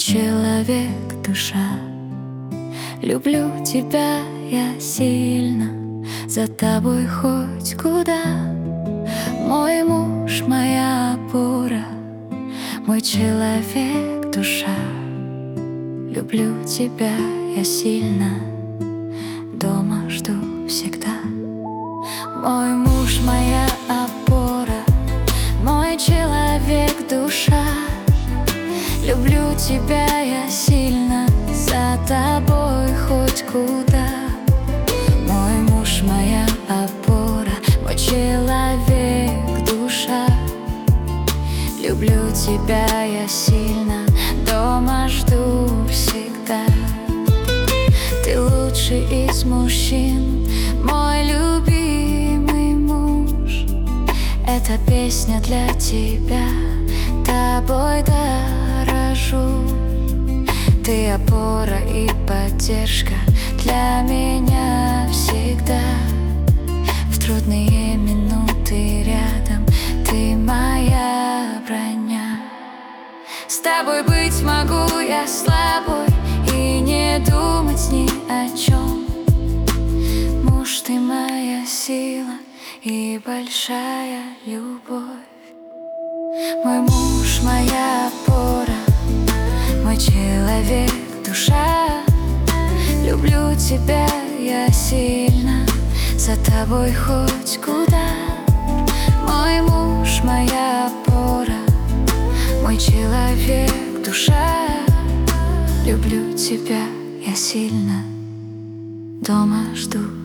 человек, душа. Люблю тебя я сильно, за тобой хоть куда. Мой муж, моя опора, мой человек, душа. Люблю тебя я сильно, дома жду всегда. Мой муж, моя опора, мой человек, душа. Люблю тебя я сильно, за тобой хоть куда. Мой муж, моя опора, мой человек, душа. Люблю тебя я сильно, дома жду всегда. Ты лучший из мужчин, мой любимый муж. Эта песня для тебя, тобой дорожу. Ты опора и поддержка для меня всегда. В трудные минуты рядом ты моя броня. С тобой быть могу я слабой и не думать ни о чем. Муж, ты моя сила и большая любовь. Мой муж, моя опора, мой человек, душа. Люблю тебя я сильно, за тобой хоть куда. Мой муж, моя опора, мой человек, душа. Люблю тебя я сильно, дома жду